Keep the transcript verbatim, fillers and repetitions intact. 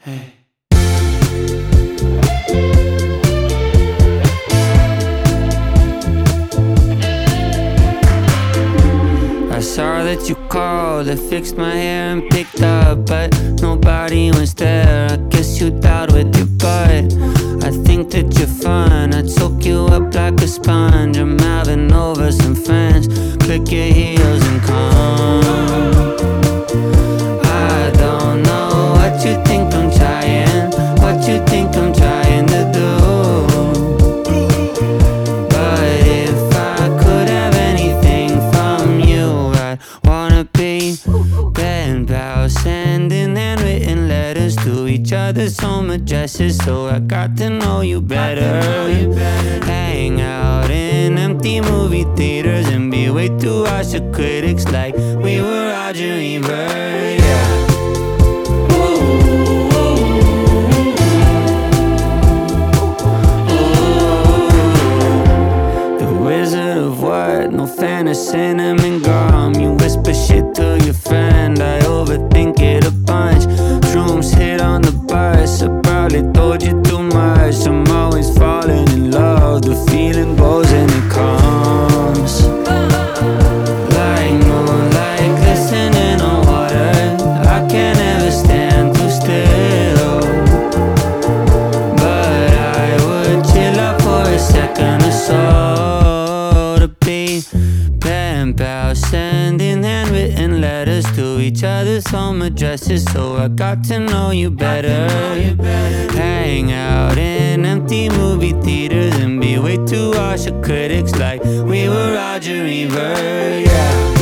Hey. I saw that you called, I fixed my hair and picked up, but nobody was there. I guess you dialed with your butt. I think that you're fun, I'd soak you up like a sponge. I'm having over some friends, click your heels and come. I don't know what you think I'm trying, what you think I'm trying to do. But if I could have anything from you, I'd wanna be pen pals, sending handwritten letters to each other's home addresses, so I got to know you better. Hang out in empty movie theaters and be way too harsh to critics like we were Roger Ebert. Yeah. No fan of cinnamon gum. You whisper shit to your friend, I overthink it a bunch. Shrooms hit on the bus, I probably told you too much. I'm always falling in love, the feeling goes and it comes. Like moonlight glistening on water, I can't ever stand too still. But I would chill out for a second or so. Pen pals, sending handwritten letters to each other's home addresses, so I got to know you better. Hang out in empty movie theaters and be way too harsh to critics like we were Roger Ebert. Yeah.